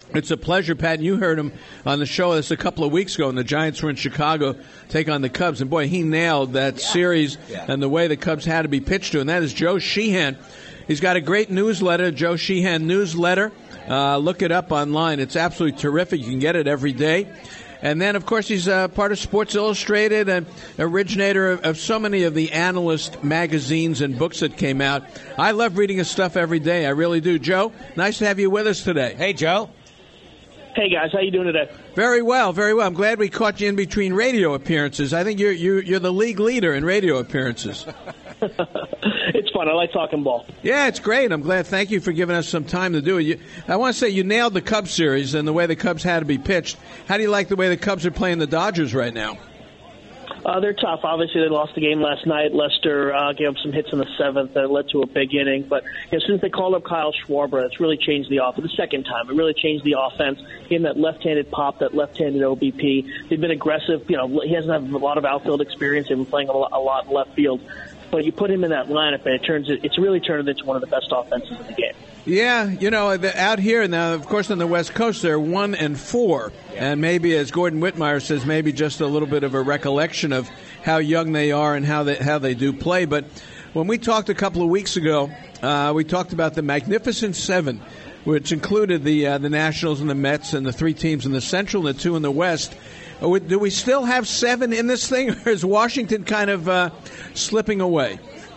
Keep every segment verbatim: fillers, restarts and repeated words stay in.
It's a pleasure, Pat. And you heard him on the show this a couple of weeks ago, and the Giants were in Chicago take on the Cubs. And, boy, he nailed that yeah. series yeah. and the way the Cubs had to be pitched to. And that is Joe Sheehan. He's got a great newsletter, Joe Sheehan Newsletter. Uh, look it up online. It's absolutely terrific. You can get it every day. And then, of course, he's uh, part of Sports Illustrated and originator of, of so many of the analyst magazines and books that came out. I love reading his stuff every day. I really do. Joe, nice to have you with us today. Hey, Joe. Hey, guys. How you doing today? Very well, very well. I'm glad we caught you in between radio appearances. I think you're you're, you're the league leader in radio appearances. It's fun. I like talking ball. Yeah, it's great. I'm glad. Thank you for giving us some time to do it. You, I want to say you nailed the Cubs series and the way the Cubs had to be pitched. How do you like the way the Cubs are playing the Dodgers right now? Uh, they're tough. Obviously, they lost the game last night. Lester uh, gave up some hits in the seventh that led to a big inning. But you know, since they called up Kyle Schwarber, it's really changed the offense. The second time, it really changed the offense. Gave him that left-handed pop, that left-handed O B P. They've been aggressive. You know, he hasn't had a lot of outfield experience. They've been playing a lot, a lot in left field. But you put him in that lineup, and it turns it, it's really turned it into one of the best offenses in the game. Yeah, you know, out here now, of course, on the West Coast, they're one and four, and maybe, as Gordon Whitmire says, maybe just a little bit of a recollection of how young they are and how they how they do play. But when we talked a couple of weeks ago, uh, we talked about the Magnificent Seven, which included the uh, the Nationals and the Mets and the three teams in the Central and the two in the West. Do we still have seven in this thing, or is Washington kind of uh, slipping away?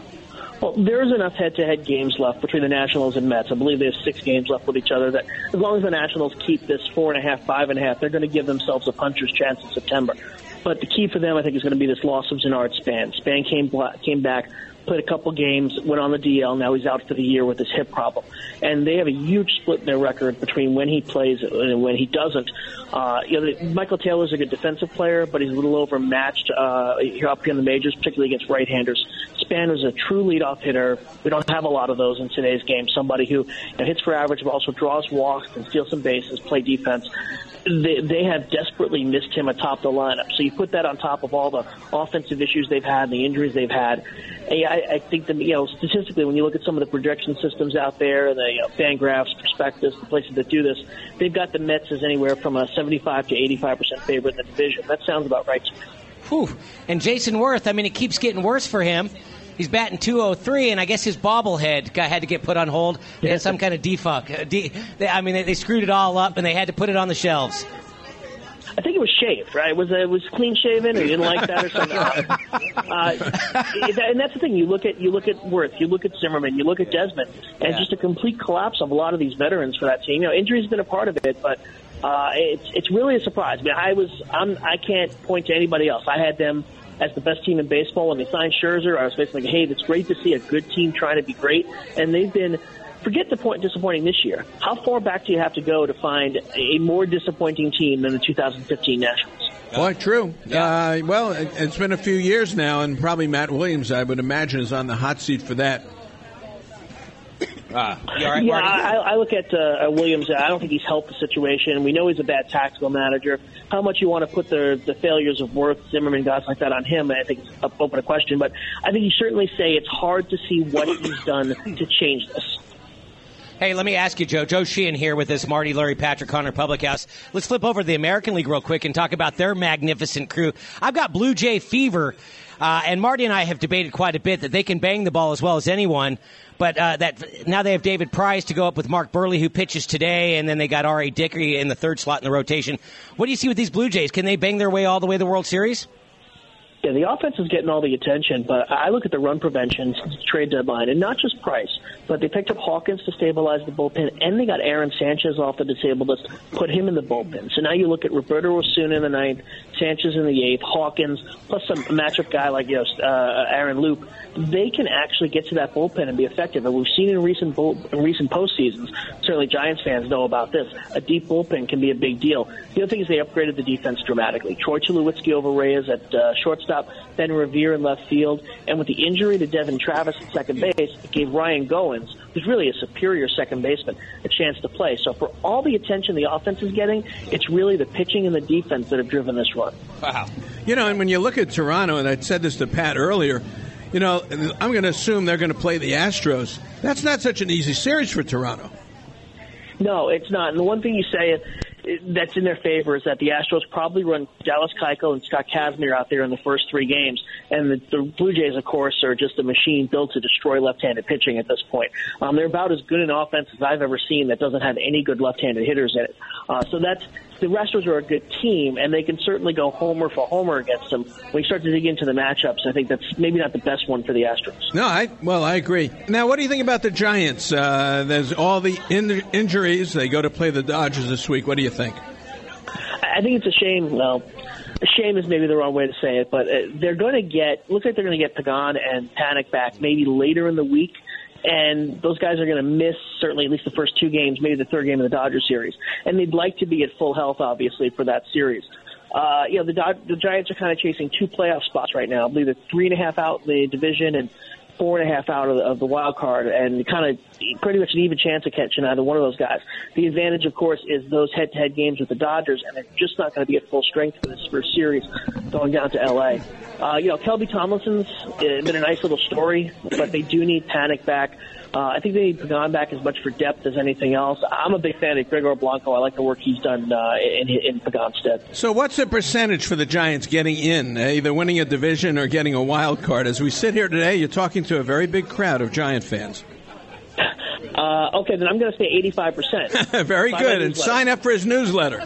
Well, there's enough head-to-head games left between the Nationals and Mets. I believe there's six games left with each other that as long as the Nationals keep this four and a half, five and a half, they're going to give themselves a puncher's chance in September. But the key for them, I think, is going to be this loss of Zenard Span. Span came came back, played a couple games, went on the D L. Now he's out for the year with his hip problem. And they have a huge split in their record between when he plays and when he doesn't. Uh, you know, Michael Taylor's a good defensive player, but he's a little overmatched uh, here up here in the majors, particularly against right-handers. Span is a true leadoff hitter. We don't have a lot of those in today's game. Somebody who you know, hits for average, but also draws walks and steals some bases, play defense. They, they have desperately missed him atop the lineup. So you put that on top of all the offensive issues they've had, the injuries they've had. I, I think that, you know, statistically, when you look at some of the projection systems out there, the you know, Fangraphs, Prospectus, the places that do this, they've got the Mets as anywhere from a seventy-five to eighty-five percent favorite in the division. That sounds about right to me. Whew. And Jason Worth, I mean, it keeps getting worse for him. He's batting two oh three, and I guess his bobblehead got, had to get put on hold. They had some kind of defuck. De, they, I mean, they, they screwed it all up, and they had to put it on the shelves. I think it was shaved, right? Was it was clean shaven, or you didn't like that, or something? uh, and that's the thing. You look at you look at Worth, you look at Zimmerman, you look at Desmond, and yeah. just a complete collapse of a lot of these veterans for that team. You know, injuries have been a part of it, but uh, it's it's really a surprise. I mean, I was I'm I can't point to anybody else. I had them as the best team in baseball when they signed Scherzer. I was basically like, hey, it's great to see a good team trying to be great, and they've been. Forget the point disappointing this year. How far back do you have to go to find a more disappointing team than the two thousand fifteen Nationals? Boy, true. Yeah. Uh, well, it, it's been a few years now, and probably Matt Williams, I would imagine, is on the hot seat for that. Uh, you all right, yeah, I, I look at uh, Williams. I don't think he's helped the situation. We know he's a bad tactical manager. How much you want to put the the failures of Worth, Zimmerman, guys like that on him, I think it's up open to question. But I think you certainly say it's hard to see what he's done to change this. Hey, let me ask you, Joe. Joe Sheehan here with this Marty, Larry, Patrick, Connor, Public House. Let's flip over to the American League real quick and talk about their magnificent crew. I've got Blue Jay fever, uh, and Marty and I have debated quite a bit that they can bang the ball as well as anyone. But uh, that now they have David Price to go up with Mark Burley, who pitches today, and then they got R A. Dickey in the third slot in the rotation. What do you see with these Blue Jays? Can they bang their way all the way to the World Series? Yeah, the offense is getting all the attention, but I look at the run prevention since the trade deadline, and not just Price, but they picked up Hawkins to stabilize the bullpen, and they got Aaron Sanchez off the disabled list, put him in the bullpen. So now you look at Roberto Osuna in the ninth, Sanchez in the eighth, Hawkins, plus some matchup guy like you know, uh, Aaron Loop. They can actually get to that bullpen and be effective, and we've seen in recent bull, in recent postseasons, certainly Giants fans know about this, a deep bullpen can be a big deal. The other thing is they upgraded the defense dramatically. Troy Tulowitzki over Reyes at uh, shortstop, Ben Revere in left field, and with the injury to Devin Travis at second base, it gave Ryan Goins, who's really a superior second baseman, a chance to play. So for all the attention the offense is getting, it's really the pitching and the defense that have driven this run. Wow. You know, and when you look at Toronto, and I said this to Pat earlier, you know, I'm going to assume they're going to play the Astros. That's not such an easy series for Toronto. No, it's not. And the one thing you say that's in their favor is that the Astros probably run Dallas Keuchel and Scott Kazmir out there in the first three games. And the, the Blue Jays, of course, are just a machine built to destroy left-handed pitching at this point. Um, they're about as good an offense as I've ever seen that doesn't have any good left-handed hitters in it. Uh, so that's the Astros are a good team, and they can certainly go homer for homer against them. When you start to dig into the matchups, I think that's maybe not the best one for the Astros. No, I well, I agree. Now, what do you think about the Giants? Uh, there's all the in- injuries. They go to play the Dodgers this week. What do you think? I think it's a shame. Well, a shame is maybe the wrong way to say it, but uh, they're going to get, looks like they're going to get Pagan and Panic back maybe later in the week. And those guys are going to miss certainly at least the first two games, maybe the third game of the Dodgers series. And they'd like to be at full health, obviously, for that series. Uh, you know, the, Dod- the Giants are kind of chasing two playoff spots right now. I believe they're three and a half out in the division and four and a half out of the, of the wild card, and kind of pretty much an even chance of catching either one of those guys. The advantage, of course, is those head-to-head games with the Dodgers, and they're just not going to be at full strength for this first series going down to L A. Uh, you know, Kelby Tomlinson's been a nice little story, but they do need Panic back. Uh, I think they need Pagan back as much for depth as anything else. I'm a big fan of Gregor Blanco. I like the work he's done uh, in, in Pagan's stead. So what's the percentage for the Giants getting in, either winning a division or getting a wild card? As we sit here today, you're talking to a very big crowd of Giant fans. Uh, okay, then I'm going to say eighty-five percent. Very good, and sign up for his newsletter.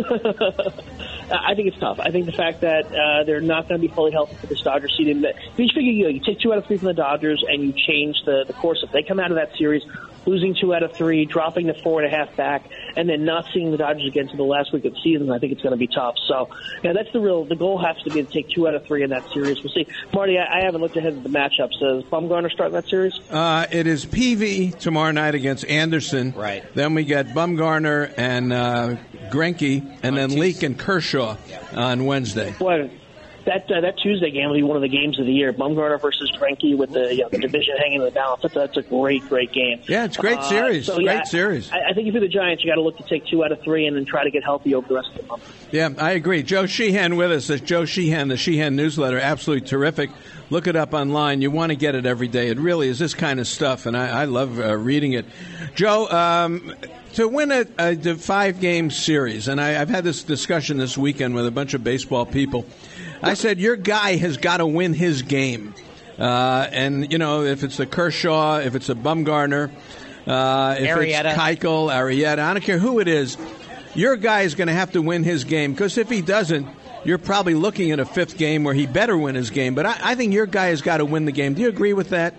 I think it's tough. I think the fact that uh, they're not going to be fully healthy for this Dodgers season. But you figure you, know, you take two out of three from the Dodgers and you change the, the course. If they come out of that series losing two out of three, dropping the four and a half back, and then not seeing the Dodgers again until the last week of the season, I think it's going to be tough. So, yeah, that's the real. The goal has to be to take two out of three in that series. We'll see. Marty, I, I haven't looked ahead at the matchups. Does Bumgarner start in that series? Uh, it is P V tomorrow night against Anderson. Right. Then we get Bumgarner and uh, Greinke, and then Leake and Kershaw on Wednesday. Boy, that uh, that Tuesday game will be one of the games of the year. Bumgarner versus Greinke with the, you know, the division hanging in the balance. That's, that's a great, great game. Yeah, it's a great series. Uh, so, great yeah, series. I, I think if you're the Giants, you got to look to take two out of three and then try to get healthy over the rest of the month. Yeah, I agree. Joe Sheehan with us. That's Joe Sheehan, the Sheehan newsletter. Absolutely terrific. Look it up online. You want to get it every day. It really is this kind of stuff, and I, I love uh, reading it. Joe, um, to win a, a five-game series, and I, I've had this discussion this weekend with a bunch of baseball people, I said, your guy has got to win his game. Uh, and, you know, if it's a Kershaw, if it's a Bumgarner, uh, if Arrieta. it's Keuchel, Arrieta, I don't care who it is, your guy is going to have to win his game, because if he doesn't, you're probably looking at a fifth game where he better win his game. But I, I think your guy has got to win the game. Do you agree with that?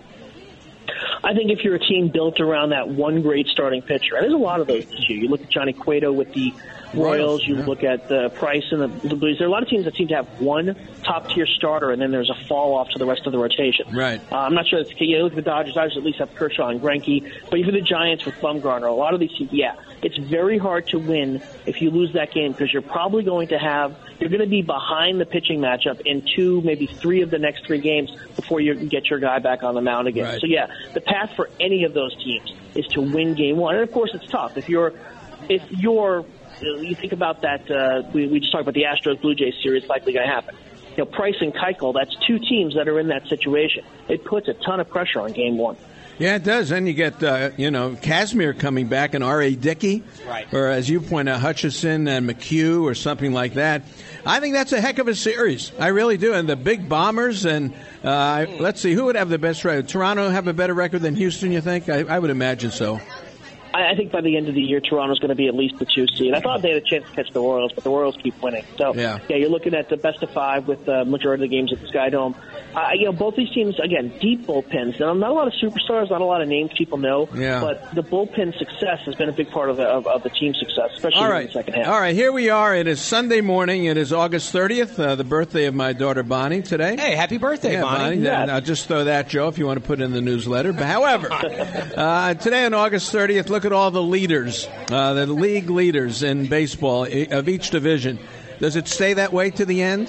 I think if you're a team built around that one great starting pitcher, and there's a lot of those this year. You look at Johnny Cueto with the Royals, you yeah. look at the Price and the, the Blues. There are a lot of teams that seem to have one top-tier starter, and then there's a fall-off to the rest of the rotation. Right. Uh, I'm not sure it's you look at the Dodgers. Dodgers at least have Kershaw and Greinke, but even the Giants with Bumgarner, a lot of these teams, yeah, it's very hard to win if you lose that game because you're probably going to have you're going to be behind the pitching matchup in two, maybe three of the next three games before you get your guy back on the mound again. Right. So yeah, the path for any of those teams is to win game one, and of course it's tough if you're if you're you think about that. Uh, we, we just talked about the Astros Blue Jays series likely going to happen. You know, Price and Keuchel, that's two teams that are in that situation. It puts a ton of pressure on game one. Yeah, it does. Then you get, uh, you know, Kazmir coming back and R A. Dickey. Right. Or, as you point out, Hutchison and McHugh or something like that. I think that's a heck of a series. I really do. And the big Bombers and, uh, let's see, who would have the best record? Toronto have a better record than Houston, you think? I, I would imagine so. I think by the end of the year, Toronto's going to be at least the two seed. I thought they had a chance to catch the Royals, but the Royals keep winning. So, yeah, yeah you're looking at the best of five with the majority of the games at the Sky Dome. Uh, you know, both these teams, again, deep bullpens. Now, not a lot of superstars, not a lot of names people know, yeah. but the bullpen success has been a big part of the, of, of the team's success, especially All right. in the second half. All right, here we are. It is Sunday morning. It is August thirtieth, uh, the birthday of my daughter Bonnie today. Hey, happy birthday, yeah, Bonnie. Bonnie. Yeah. I'll just throw that, Joe, if you want to put it in the newsletter. But however, uh, today on August thirtieth, look at all the leaders. Uh, the league leaders in baseball of each division. Does it stay that way to the end?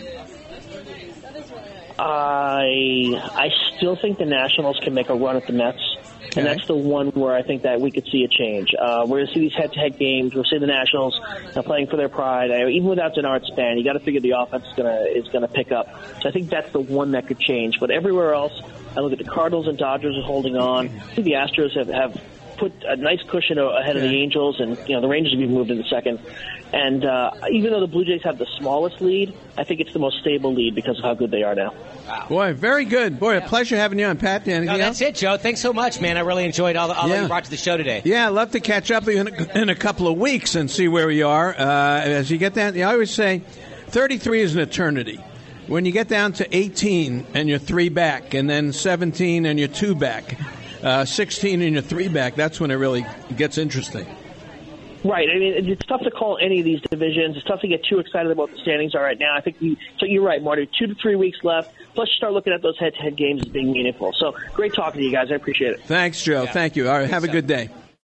I I still think the Nationals can make a run at the Mets. Okay. And that's the one where I think that we could see a change. Uh, we're going to see these head-to-head games. We'll see the Nationals uh, playing for their pride. I, even without Denard Span, you got to figure the offense is going to is going to pick up. So I think that's the one that could change. But everywhere else, I look at the Cardinals and Dodgers are holding on. I think the Astros have, have put a nice cushion ahead of yeah. the Angels, and you know the Rangers have even moved into second. And uh, even though the Blue Jays have the smallest lead, I think it's the most stable lead because of how good they are now. Wow. Boy, very good. Boy, yeah. a pleasure having you on, Pat. Anything no, that's else? it, Joe. Thanks so much, man. I really enjoyed all, the, all yeah. that you brought to the show today. Yeah, I'd love to catch up in a, in a couple of weeks and see where we are. Uh, as you get down, I always say thirty-three is an eternity. When you get down to eighteen and you're three back, and then seventeen and you're two back, uh, sixteen and you're three back, that's when it really gets interesting. Right. I mean, it's tough to call any of these divisions. It's tough to get too excited about what the standings are right now. I think you, so you're right, Marty. Two to three weeks left. Plus, you start looking at those head-to-head games as being meaningful. So, great talking to you guys. I appreciate it. Thanks, Joe. Yeah. Thank you. All right. Good have stuff. a good day.